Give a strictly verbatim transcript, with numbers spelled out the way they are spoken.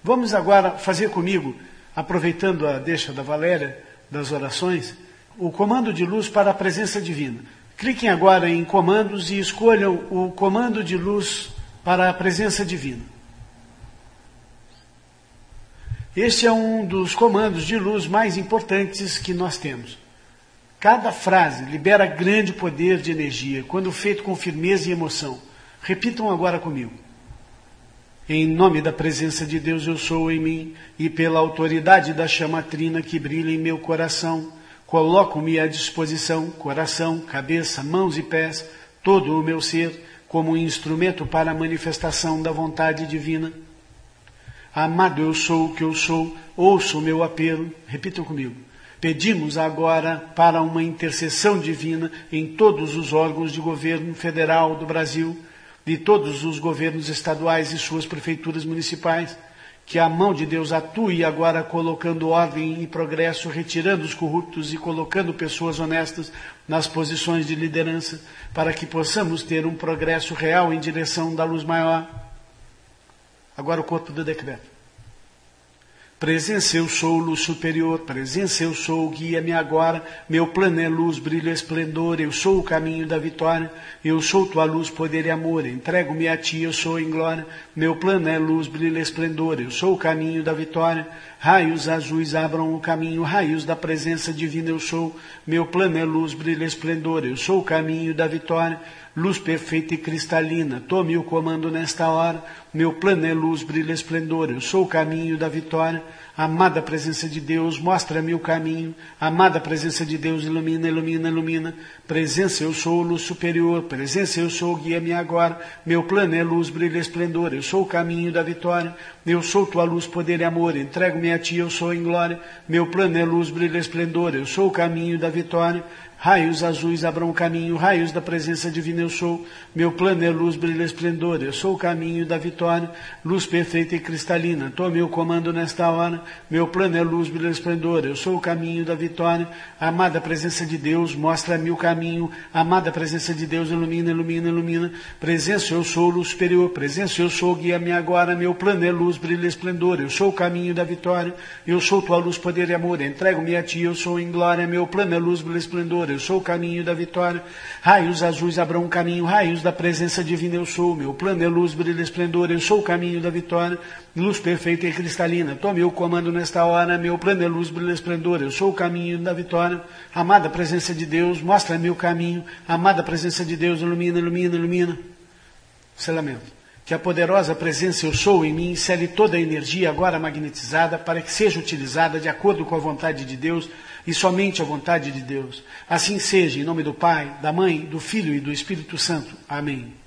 Vamos agora fazer comigo, aproveitando a deixa da Valéria, das orações, o comando de luz para a presença divina. Cliquem agora em comandos e escolham o comando de luz para a presença divina. Este é um dos comandos de luz mais importantes que nós temos. Cada frase libera grande poder de energia, quando feito com firmeza e emoção. Repitam agora comigo. Em nome da presença de Deus eu sou em mim, e pela autoridade da chama trina que brilha em meu coração, coloco-me à disposição, coração, cabeça, mãos e pés, todo o meu ser, como um instrumento para a manifestação da vontade divina. Amado eu sou o que eu sou, ouço o meu apelo, repitam comigo. Pedimos agora para uma intercessão divina em todos os órgãos de governo federal do Brasil, de todos os governos estaduais e suas prefeituras municipais, que a mão de Deus atue agora colocando ordem e progresso, retirando os corruptos e colocando pessoas honestas nas posições de liderança, para que possamos ter um progresso real em direção da luz maior. Agora o corpo do decreto. Presença eu sou, luz superior, presença eu sou, guia-me agora, meu plano é luz, brilho, esplendor, eu sou o caminho da vitória, eu sou tua luz, poder e amor, entrego-me a ti, eu sou em glória, meu plano é luz, brilho, esplendor, eu sou o caminho da vitória, raios azuis abram o caminho, raios da presença divina eu sou, meu plano é luz, brilho, esplendor, eu sou o caminho da vitória, luz perfeita e cristalina, tome o comando nesta hora, meu plano é luz, brilho, esplendor, eu sou o caminho da vitória, amada presença de Deus, mostra-me o caminho, amada presença de Deus, ilumina, ilumina, ilumina, presença eu sou, luz superior, presença eu sou, guia-me agora, meu plano é luz, brilho, esplendor, eu sou o caminho da vitória, eu sou tua luz, poder e amor, entrego-me a ti, eu sou em glória, meu plano é luz, brilho, esplendor, eu sou o caminho da vitória, raios azuis abram o caminho, raios da presença divina eu sou, meu plano é luz, brilho, esplendor, eu sou o caminho da vitória, luz perfeita e cristalina, tome o comando nesta hora, meu plano é luz, brilho, esplendor, eu sou o caminho da vitória, amada presença de Deus, mostra-me o caminho, amada presença de Deus, ilumina, ilumina, ilumina, presença eu sou, luz superior, presença eu sou, guia-me agora, meu plano é luz, brilho, esplendor, eu sou o caminho da vitória, eu sou tua luz, poder e amor, entrego-me a ti, eu sou em glória, meu plano é luz, brilho, esplendor, eu sou o caminho da vitória, raios azuis abram um caminho, raios da presença divina eu sou, meu plano é luz, brilho, esplendor, eu sou o caminho da vitória, luz perfeita e cristalina, tome o comando nesta hora, meu plano é luz, brilho, esplendor, eu sou o caminho da vitória, amada presença de Deus, mostra-me o caminho, amada presença de Deus, ilumina, ilumina, ilumina, selamento. Que a poderosa presença eu sou em mim cele toda a energia agora magnetizada para que seja utilizada de acordo com a vontade de Deus e somente a vontade de Deus. Assim seja, em nome do Pai, da Mãe, do Filho e do Espírito Santo. Amém.